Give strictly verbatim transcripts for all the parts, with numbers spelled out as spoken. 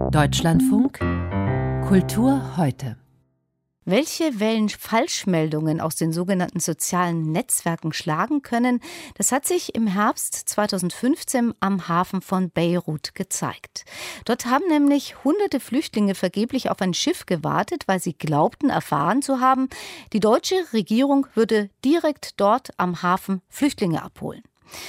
Deutschlandfunk Kultur heute. Welche Wellen Falschmeldungen aus den sogenannten sozialen Netzwerken schlagen können, das hat sich im Herbst zweitausendfünfzehn am Hafen von Beirut gezeigt. Dort haben nämlich hunderte Flüchtlinge vergeblich auf ein Schiff gewartet, weil sie glaubten, erfahren zu haben, die deutsche Regierung würde direkt dort am Hafen Flüchtlinge abholen.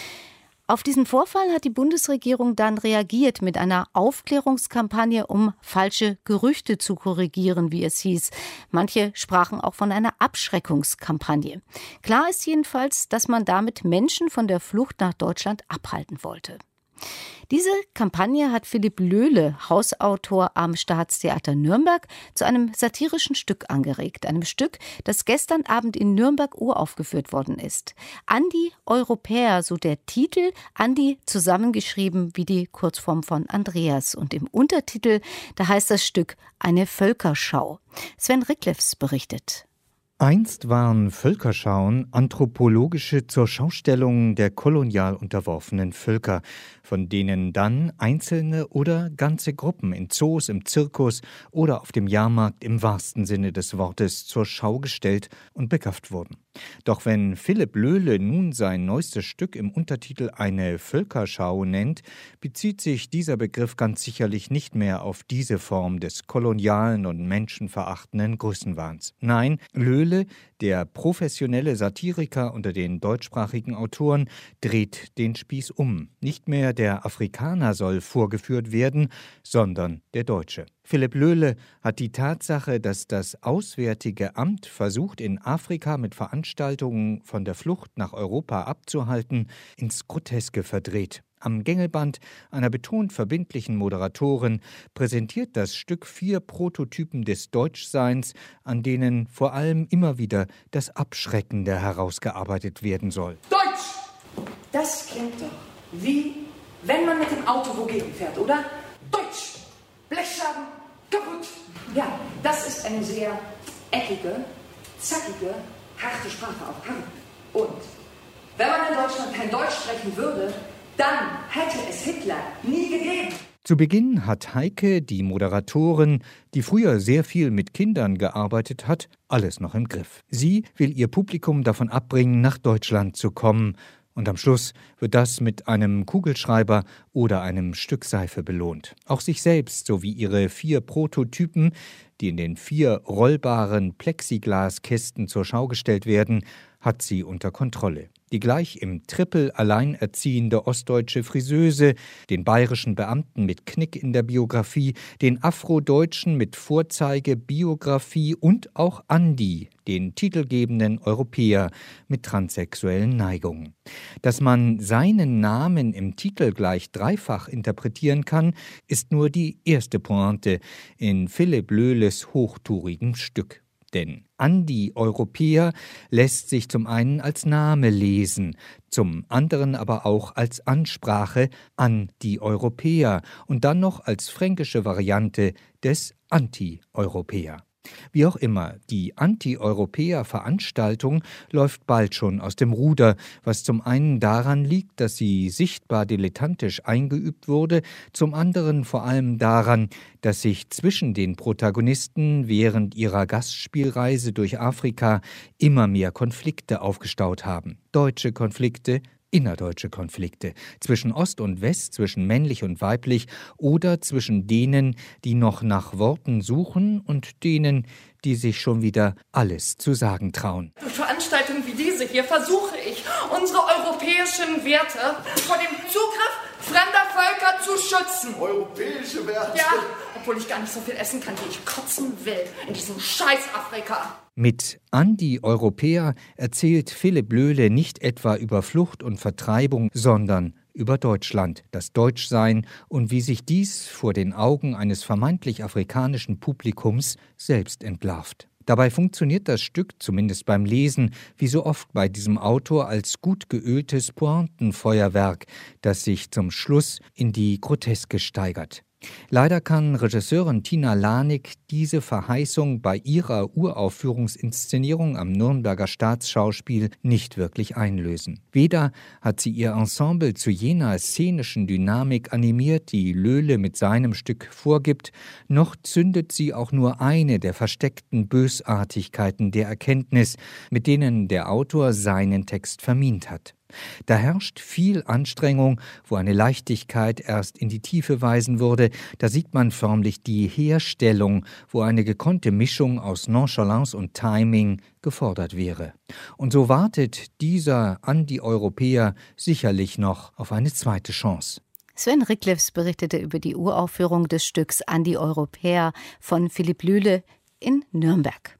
Auf diesen Vorfall hat die Bundesregierung dann reagiert mit einer Aufklärungskampagne, um falsche Gerüchte zu korrigieren, wie es hieß. Manche sprachen auch von einer Abschreckungskampagne. Klar ist jedenfalls, dass man damit Menschen von der Flucht nach Deutschland abhalten wollte. Diese Kampagne hat Philipp Löhle, Hausautor am Staatstheater Nürnberg, zu einem satirischen Stück angeregt. Einem Stück, das gestern Abend in Nürnberg uraufgeführt worden ist. Andi Europäer, so der Titel, Andi zusammengeschrieben wie die Kurzform von Andreas. Und im Untertitel, da heißt das Stück Eine Völkerschau. Sven Riklefs berichtet. Einst waren Völkerschauen anthropologische Zurschaustellungen der kolonial unterworfenen Völker, von denen dann einzelne oder ganze Gruppen in Zoos, im Zirkus oder auf dem Jahrmarkt im wahrsten Sinne des Wortes zur Schau gestellt und begafft wurden. Doch wenn Philipp Löhle nun sein neuestes Stück im Untertitel Eine Völkerschau nennt, bezieht sich dieser Begriff ganz sicherlich nicht mehr auf diese Form des kolonialen und menschenverachtenden Größenwahns. Nein, Löhle, der professionelle Satiriker unter den deutschsprachigen Autoren, dreht den Spieß um. Nicht mehr der Afrikaner soll vorgeführt werden, sondern der Deutsche. Philipp Löhle hat die Tatsache, dass das Auswärtige Amt versucht, in Afrika mit Veranstaltungen von der Flucht nach Europa abzuhalten, ins Groteske verdreht. Am Gängelband einer betont verbindlichen Moderatorin präsentiert das Stück vier Prototypen des Deutschseins, an denen vor allem immer wieder das Abschreckende herausgearbeitet werden soll. Deutsch! Das klingt doch wie, wenn man mit dem Auto wogegen fährt, oder? Deutsch! Blechschaden kaputt! Ja, das ist eine sehr eckige, zackige, harte Sprache auch. Und wenn man in Deutschland kein Deutsch sprechen würde, dann hätte es Hitler nie gegeben. Zu Beginn hat Heike, die Moderatorin, die früher sehr viel mit Kindern gearbeitet hat, alles noch im Griff. Sie will ihr Publikum davon abbringen, nach Deutschland zu kommen. Und am Schluss wird das mit einem Kugelschreiber oder einem Stück Seife belohnt. Auch sich selbst sowie ihre vier Prototypen, die in den vier rollbaren Plexiglaskästen zur Schau gestellt werden, hat sie unter Kontrolle. Die gleich im Trippel alleinerziehende ostdeutsche Friseuse, den bayerischen Beamten mit Knick in der Biografie, den Afrodeutschen mit Vorzeigebiografie und auch Andi, den titelgebenden Europäer mit transsexuellen Neigungen. Dass man seinen Namen im Titel gleich dreifach interpretieren kann, ist nur die erste Pointe in Philipp Löhles hochtourigem Stück. Denn Andi Europäer lässt sich zum einen als Name lesen, zum anderen aber auch als Ansprache an die Europäer und dann noch als fränkische Variante des Anti-Europäer. Wie auch immer, die Anti-Europäer-Veranstaltung läuft bald schon aus dem Ruder, was zum einen daran liegt, dass sie sichtbar dilettantisch eingeübt wurde, zum anderen vor allem daran, dass sich zwischen den Protagonisten während ihrer Gastspielreise durch Afrika immer mehr Konflikte aufgestaut haben. Deutsche Konflikte, innerdeutsche Konflikte, zwischen Ost und West, zwischen männlich und weiblich oder zwischen denen, die noch nach Worten suchen und denen, die sich schon wieder alles zu sagen trauen. Durch Veranstaltungen wie diese hier versuche ich, unsere europäischen Werte vor dem Zugriff fremder Völker zu schützen. Europäische Werte? Ja, obwohl ich gar nicht so viel essen kann, wie ich kotzen will in diesem Scheiß Afrika. Mit Andi Europäer erzählt Philipp Löhle nicht etwa über Flucht und Vertreibung, sondern über Deutschland, das Deutschsein und wie sich dies vor den Augen eines vermeintlich afrikanischen Publikums selbst entlarvt. Dabei funktioniert das Stück, zumindest beim Lesen, wie so oft bei diesem Autor, als gut geöltes Pointenfeuerwerk, das sich zum Schluss in die Groteske steigert. Leider kann Regisseurin Tina Lanik diese Verheißung bei ihrer Uraufführungsinszenierung am Nürnberger Staatsschauspiel nicht wirklich einlösen. Weder hat sie ihr Ensemble zu jener szenischen Dynamik animiert, die Löhle mit seinem Stück vorgibt, noch zündet sie auch nur eine der versteckten Bösartigkeiten der Erkenntnis, mit denen der Autor seinen Text vermint hat. Da herrscht viel Anstrengung, wo eine Leichtigkeit erst in die Tiefe weisen würde. Da sieht man förmlich die Herstellung, wo eine gekonnte Mischung aus Nonchalance und Timing gefordert wäre. Und so wartet dieser Anti-Europäer sicherlich noch auf eine zweite Chance. Sven Ricklefs berichtete über die Uraufführung des Stücks Anti-Europäer von Philipp Lühle in Nürnberg.